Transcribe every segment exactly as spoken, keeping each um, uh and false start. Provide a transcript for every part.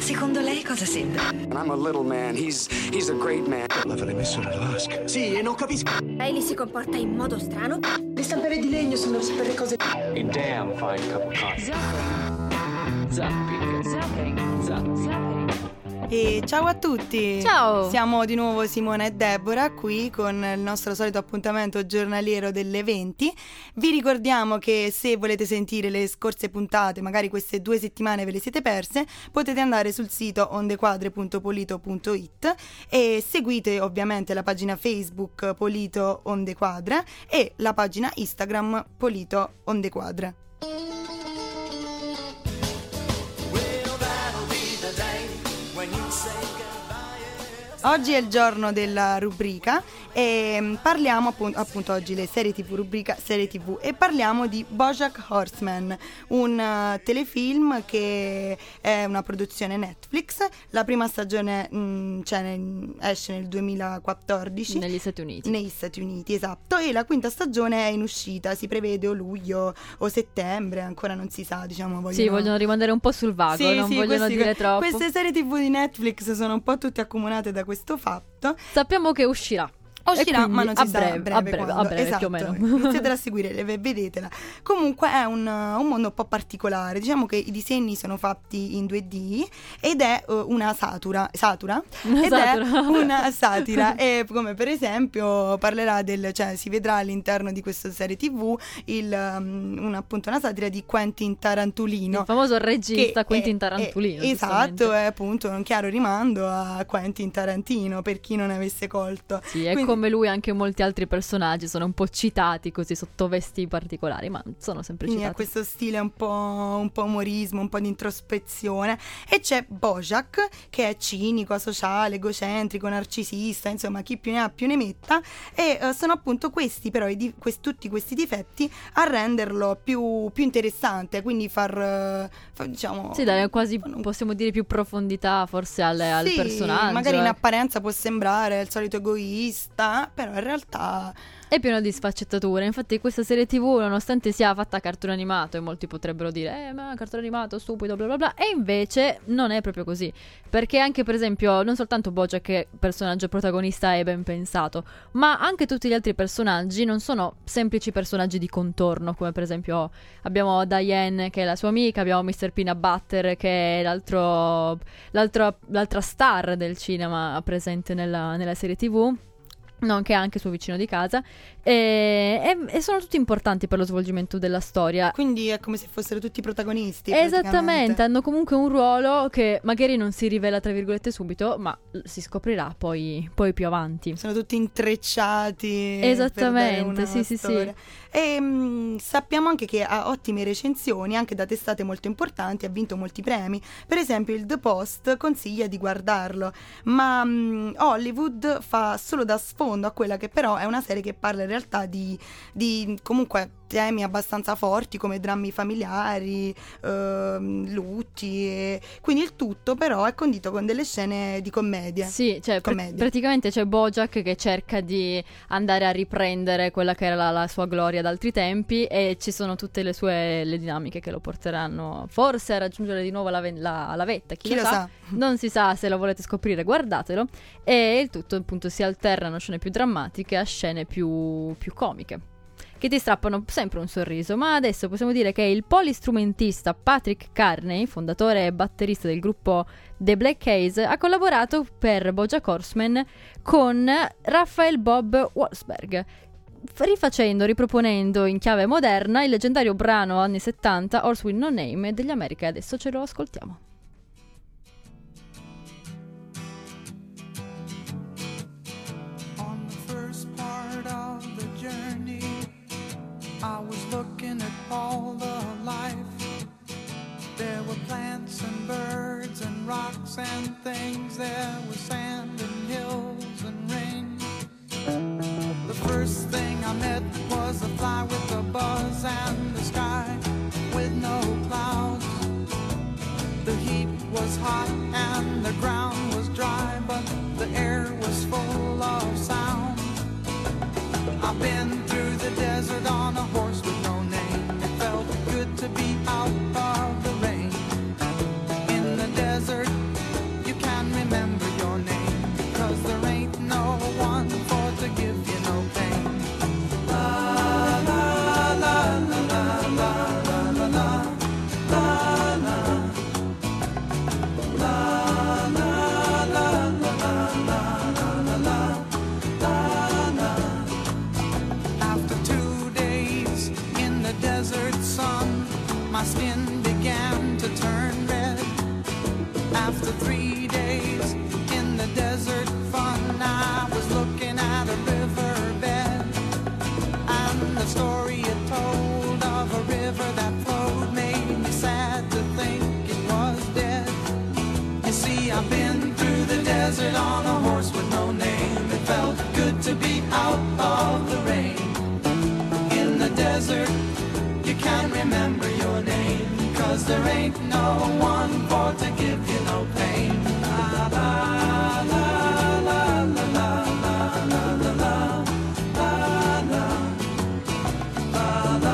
Secondo lei cosa sembra? I'm a little man, he's he's a great man. L'avrei messo nella vasca. Sì, e non capisco. Lei si comporta in modo strano? Le stampelle di legno sono per le cose. A damn fine cup of coffee. Zapping. Zapping. Zapping. E ciao a tutti! Ciao! Siamo di nuovo Simona e Deborah qui con il nostro solito appuntamento giornaliero delle venti. Vi ricordiamo che se volete sentire le scorse puntate, magari queste due settimane ve le siete perse, potete andare sul sito ondequadre punto polito punto it e seguite ovviamente la pagina Facebook Polito Ondequadre e la pagina Instagram Polito Ondequadre. Oggi è il giorno della rubrica e parliamo appunto, appunto oggi le serie tv, rubrica serie tv, e parliamo di BoJack Horseman, un uh, telefilm che è una produzione Netflix. La prima stagione mh, cioè nel, esce nel duemilaquattordici negli Stati Uniti. Negli Stati Uniti, esatto, e la quinta stagione è in uscita, si prevede o luglio o settembre, ancora non si sa, diciamo. Vogliono... Sì, vogliono rimanere un po' sul vago, sì, non sì, vogliono questi, dire troppo. Queste serie tv di Netflix sono un po' tutte accomunate da questo fatto. Sappiamo che uscirà. Uscirà, ma non si a sa breve, a breve, a breve, quando. a breve Esatto. più o meno. Iniziatela a seguire, vedetela. Comunque è un, un mondo un po' particolare. Diciamo che i disegni sono fatti in due D ed è uh, una satura, satura? Una ed satura. è una satira. E come per esempio parlerà del, cioè si vedrà all'interno di questa serie tv il, um, una, appunto una satira di Quentin Tarantulino, il famoso regista Quentin è, Tarantulino. È, esatto, è appunto un chiaro rimando a Quentin Tarantino, per chi non avesse colto. Sì, è Quindi, come lui anche molti altri personaggi sono un po' citati così sotto vesti particolari, ma sono sempre quindi citati. ha questo stile un po', un po' umorismo, un po' di introspezione. E c'è BoJack, che è cinico, asociale, egocentrico, narcisista, insomma chi più ne ha più ne metta, e uh, sono appunto questi però i di- quest- tutti questi difetti a renderlo più, più interessante, quindi far, uh, far diciamo sì, dare quasi, possiamo dire, più profondità forse al, al sì, personaggio. magari in eh. apparenza può sembrare il solito egoista, però in realtà è pieno di sfaccettature. Infatti questa serie tv, nonostante sia fatta a cartone animato, e molti potrebbero dire eh ma cartone animato stupido bla bla bla, e invece non è proprio così, perché anche per esempio non soltanto BoJack, che personaggio protagonista è ben pensato, ma anche tutti gli altri personaggi non sono semplici personaggi di contorno, come per esempio abbiamo Diane che è la sua amica, abbiamo mister Peanut Butter che è l'altro, l'altro l'altra star del cinema presente nella, nella serie tv, nonché anche suo vicino di casa, e, e, e sono tutti importanti per lo svolgimento della storia. quindi è come se fossero tutti protagonisti. Esattamente, hanno comunque un ruolo che magari non si rivela tra virgolette subito, ma si scoprirà poi, poi più avanti. Sono tutti intrecciati. Esattamente, sì, sì, sì. E mh, sappiamo anche che ha ottime recensioni, anche da testate molto importanti, ha vinto molti premi. Per esempio il The Post consiglia di guardarlo, ma mh, Hollywood fa solo da sfondo a quella che però è una serie che parla in realtà di, di comunque temi abbastanza forti come drammi familiari, ehm, lutti, e quindi il tutto però è condito con delle scene di commedia. Sì, cioè pr- commedia. praticamente c'è BoJack che cerca di andare a riprendere quella che era la, la sua gloria d'altri tempi, e ci sono tutte le sue le dinamiche che lo porteranno forse a raggiungere di nuovo la, ve- la, la vetta, chi, Chi lo lo sa? sa? Non si sa, se lo volete scoprire guardatelo, e il tutto appunto si alternano scene più drammatiche a scene più, più comiche, che ti strappano sempre un sorriso. Ma adesso possiamo dire che il polistrumentista Patrick Carney, fondatore e batterista del gruppo The Black Keys, ha collaborato per BoJack Horseman con Raphael Bob Wahlberg, rifacendo, riproponendo in chiave moderna il leggendario brano anni settanta Horse with No Name degli America. Adesso ce lo ascoltiamo. I was looking at all the life. There were plants and birds and rocks and things. There was sand and hills and rain. The first thing I met was a fly with a buzz and the sky with no clouds. The heat was hot and the ground was dry, but the air was full of sound. I've been through the desert on a horse with no name. It felt good to be out of the rain. In the desert my skin began to turn red. After three days in the desert fun, I was looking at a riverbed, and the story it told of a river that flowed made me sad to think it was dead. You see, I've been through the desert on a horse with no name. It felt good to be out of the rain. In the desert, you can't remember your name, 'cause there ain't no one for to give you no pain. La la la la la la la la la la la la la la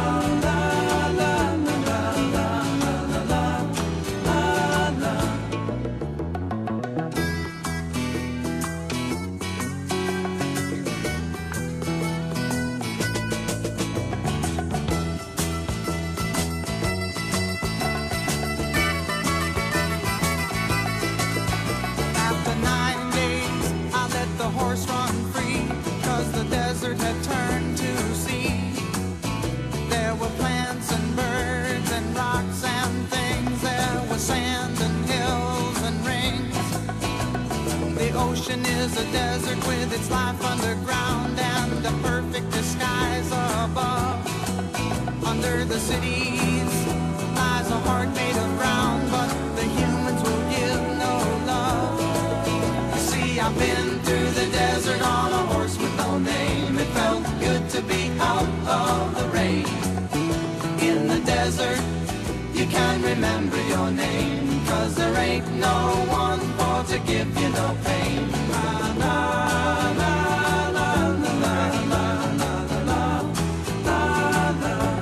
had turned to sea. There were plants and birds and rocks and things. There was sand and hills and rings. The ocean is a desert with its life underground and a perfect disguise above. Under the cities lies a heart made of brown, but the humans will give no love. You see, I've been through the desert on a horse with no name. It felt good to be out of the rain. In the desert, you can't remember your name, 'cause there ain't no one for to give you no pain. La la la la la la la la la la la.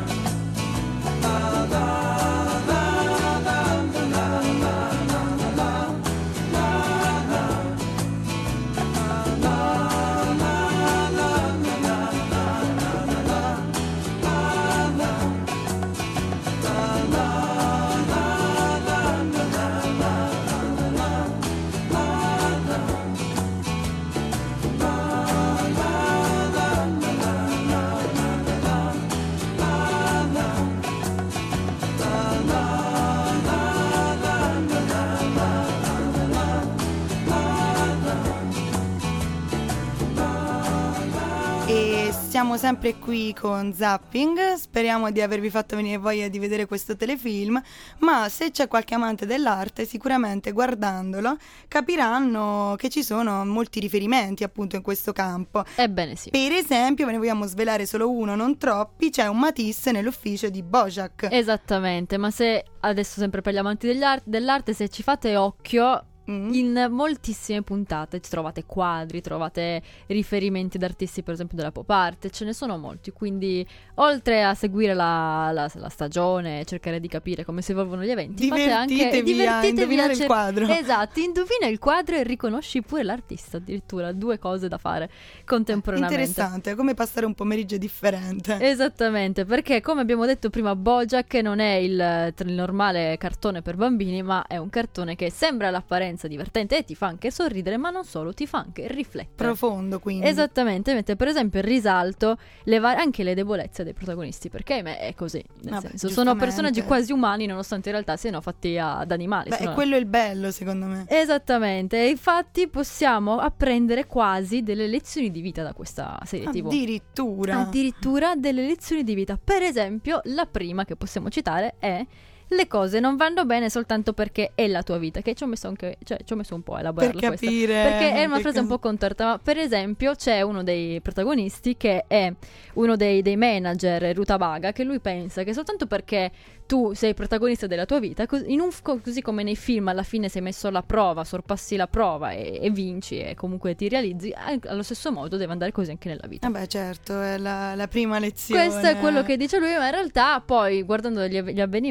Siamo sempre qui con Zapping, speriamo di avervi fatto venire voglia di vedere questo telefilm, ma se c'è qualche amante dell'arte sicuramente guardandolo capiranno che ci sono molti riferimenti appunto in questo campo. Ebbene sì. Per esempio, ve ne vogliamo svelare solo uno, non troppi, c'è un Matisse nell'ufficio di Bojack. Esattamente, ma se adesso sempre per gli amanti degli ar- dell'arte, se ci fate occhio, Mm. in moltissime puntate trovate quadri, trovate riferimenti ad artisti per esempio della pop art, ce ne sono molti, quindi oltre a seguire la, la, la stagione, cercare di capire come si evolvono gli eventi, fate anche divertitevi a indovinare a cer- il quadro. Esatto, indovina il quadro e riconosci pure l'artista, addirittura due cose da fare contemporaneamente. Interessante, come passare un pomeriggio differente. Esattamente, perché come abbiamo detto prima, Bojack non è il, il normale cartone per bambini, ma è un cartone che sembra all'apparenza divertente e ti fa anche sorridere, ma non solo, ti fa anche riflettere. Profondo, quindi. Esattamente, mette per esempio in risalto le va- anche le debolezze dei protagonisti, perché ahimè è così, nel Vabbè, senso sono personaggi quasi umani nonostante in realtà siano fatti ad animali. Beh, sono... è quello il bello secondo me. Esattamente, e infatti possiamo apprendere quasi delle lezioni di vita da questa serie tivù. Addirittura. Addirittura delle lezioni di vita. Per esempio, la prima che possiamo citare è: le cose non vanno bene soltanto perché è la tua vita, che ci ho messo anche, cioè ci ho messo un po' a elaborarla per capire, questa, perché è una frase cosa... un po' contorta, ma per esempio c'è uno dei protagonisti che è uno dei, dei manager, Rutabaga, che lui pensa che soltanto perché tu sei protagonista della tua vita, in un, così come nei film alla fine sei messo alla prova, sorpassi la prova e, e vinci e comunque ti realizzi, allo stesso modo deve andare così anche nella vita. Vabbè, certo, è la, la prima lezione. Questo è quello che dice lui, ma in realtà poi guardando gli, gli avvenimenti succede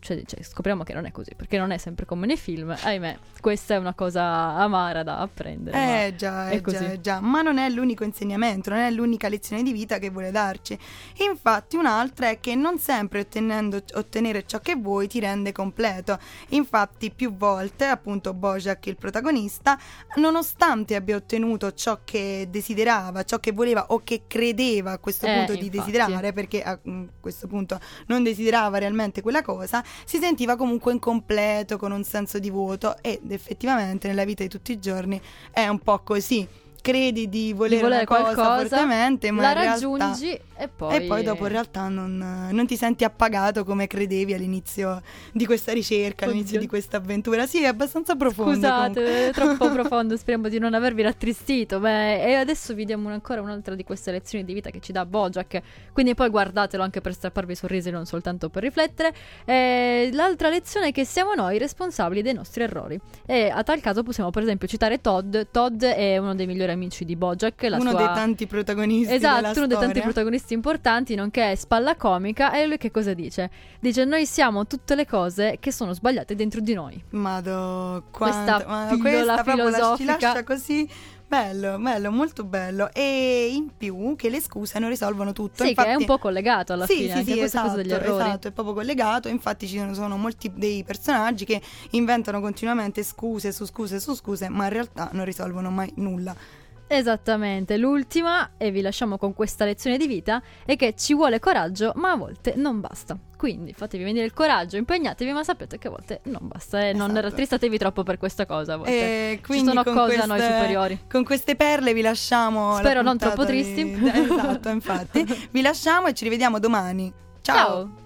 succede, cioè, scopriamo che non è così, perché non è sempre come nei film, ahimè, questa è una cosa amara da apprendere. Eh già, è eh così. già, eh già, ma non è l'unico insegnamento, non è l'unica lezione di vita che vuole darci. Infatti un'altra è che non sempre ottenendo, ottenere ciò che vuoi ti rende completo. Infatti più volte, appunto Bojack, il protagonista, nonostante abbia ottenuto ciò che desiderava, ciò che voleva o che credeva a questo Eh, punto di infatti. desiderare, perché a mm, questo punto non desiderava realmente quella cosa, si sentiva comunque incompleto, con un senso di vuoto, ed effettivamente nella vita di tutti i giorni è un po' così. Credi di volere, Di volere una cosa qualcosa, fortemente, ma la in realtà- raggiungi e poi... e poi dopo in realtà non, non ti senti appagato come credevi all'inizio di questa ricerca, all'inizio Oddio. di questa avventura. Sì, è abbastanza profondo. comunque. Scusate, è troppo profondo, speriamo di non avervi rattristito. Beh, e adesso vi diamo ancora un'altra di queste lezioni di vita che ci dà Bojack, quindi poi guardatelo anche per strapparvi i sorrisi, non soltanto per riflettere. E l'altra lezione è che siamo noi responsabili dei nostri errori, e a tal caso possiamo per esempio citare Todd. Todd è uno dei migliori amici di Bojack, la Uno sua... dei tanti protagonisti Esatto, della uno dei tanti storia. protagonisti importanti, nonché spalla comica. E lui che cosa dice? Dice: noi siamo tutte le cose che sono sbagliate dentro di noi. Mado, Questa quanta, ma pillola questa proprio la- ci filosofica. lascia così bello, bello, molto bello. E in più che le scuse non risolvono tutto. Sì, Infatti, che è un po' collegato alla sì, fine sì, anche sì, a questa esatto, cosa degli errori. esatto, è proprio collegato. Infatti ci sono, sono molti dei personaggi che inventano continuamente scuse su scuse su scuse, ma in realtà non risolvono mai nulla. Esattamente, l'ultima, e vi lasciamo con questa lezione di vita, è che ci vuole coraggio, ma a volte non basta. Quindi fatevi venire il coraggio, impegnatevi, ma sapete che a volte non basta, e non Esatto. rattristatevi troppo per questa cosa. A volte E ci quindi sono con cose queste, a noi superiori. Con queste perle vi lasciamo. Spero la non puntata troppo di- tristi. Esatto, infatti. Vi lasciamo e ci rivediamo domani. Ciao. Ciao.